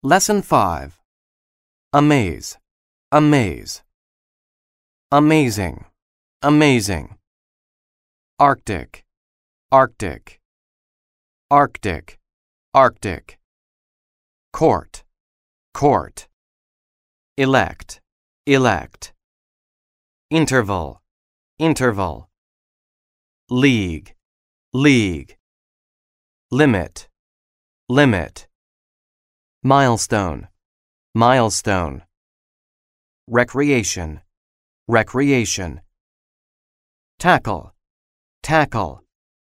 Lesson 5. Amaze, amaze. Amazing, amazing. Arctic, Arctic. Arctic, Arctic. Court, court. Elect, elect. Interval, interval. League, league. Limit, limit. Milestone, milestone. Recreation, recreation. Tackle, tackle.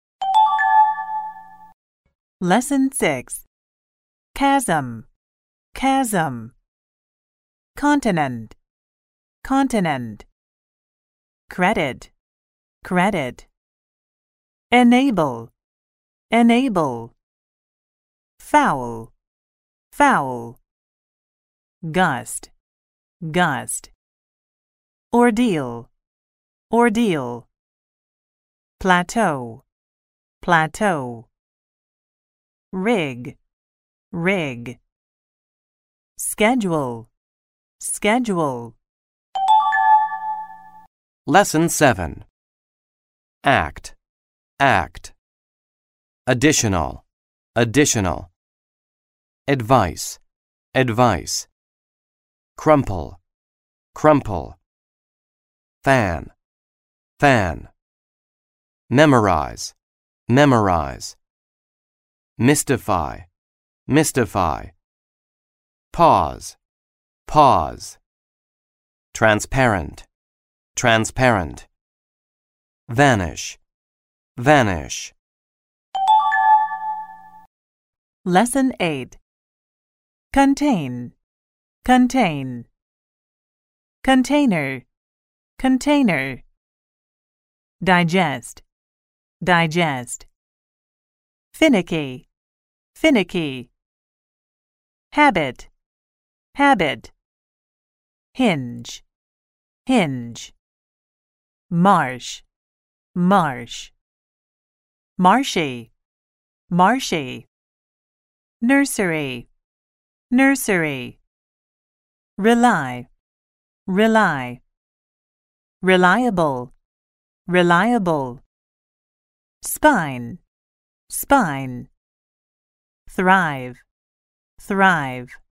Lesson 6. Chasm, chasm. Continent, continent. Credit, credit. Enable, enable. Foul, foul. Gust, gust. Ordeal, ordeal. Plateau, plateau. Rig, rig. Schedule, schedule. Lesson 7. Act, act. Additional, additional. Advice, advice. Crumple, crumple. Fan, fan. Memorize, memorize. Mystify, mystify. Pause, pause. Transparent, transparent. Vanish, vanish. Lesson 8. Contain, contain. Container, container. Digest, digest. Finicky, finicky. Habit, habit. Hinge, hinge. Marsh, marsh. Marshy, marshy. Nursery, nursery. Rely, rely. Reliable, reliable. Spine, spine. Thrive, thrive.